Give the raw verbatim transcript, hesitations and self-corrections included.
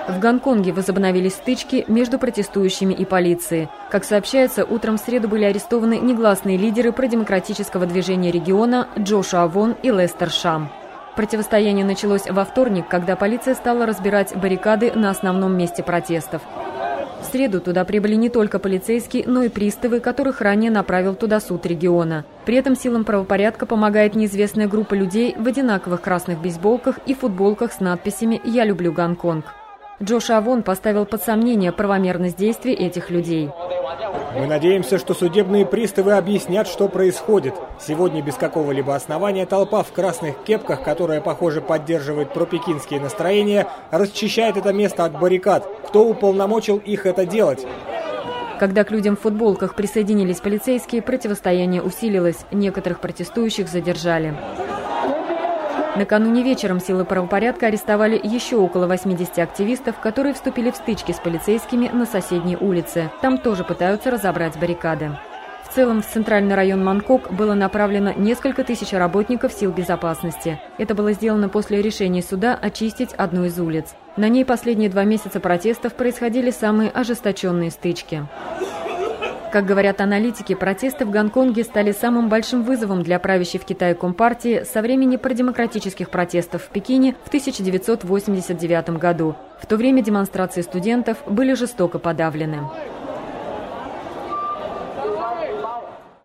В Гонконге возобновились стычки между протестующими и полицией. Как сообщается, утром в среду были арестованы негласные лидеры продемократического движения региона Джошуа Вон и Лестер Шам. Противостояние началось во вторник, когда полиция стала разбирать баррикады на основном месте протестов. В среду туда прибыли не только полицейские, но и приставы, которых ранее направил туда суд региона. При этом силам правопорядка помогает неизвестная группа людей в одинаковых красных бейсболках и футболках с надписями «Я люблю Гонконг». Джошуа Вон поставил под сомнение правомерность действий этих людей. Мы надеемся, что судебные приставы объяснят, что происходит. Сегодня без какого-либо основания толпа в красных кепках, которая, похоже, поддерживает пропекинские настроения, расчищает это место от баррикад. Кто уполномочил их это делать? Когда к людям в футболках присоединились полицейские, противостояние усилилось. Некоторых протестующих задержали. Накануне вечером силы правопорядка арестовали еще около восьмидесяти активистов, которые вступили в стычки с полицейскими на соседней улице. Там тоже пытаются разобрать баррикады. В целом, в центральный район Бангкок было направлено несколько тысяч работников сил безопасности. Это было сделано после решения суда очистить одну из улиц. На ней последние два месяца протестов происходили самые ожесточенные стычки. Как говорят аналитики, протесты в Гонконге стали самым большим вызовом для правящей в Китае Компартии со времени продемократических протестов в Пекине в тысяча девятьсот восемьдесят девятом году. В то время демонстрации студентов были жестоко подавлены.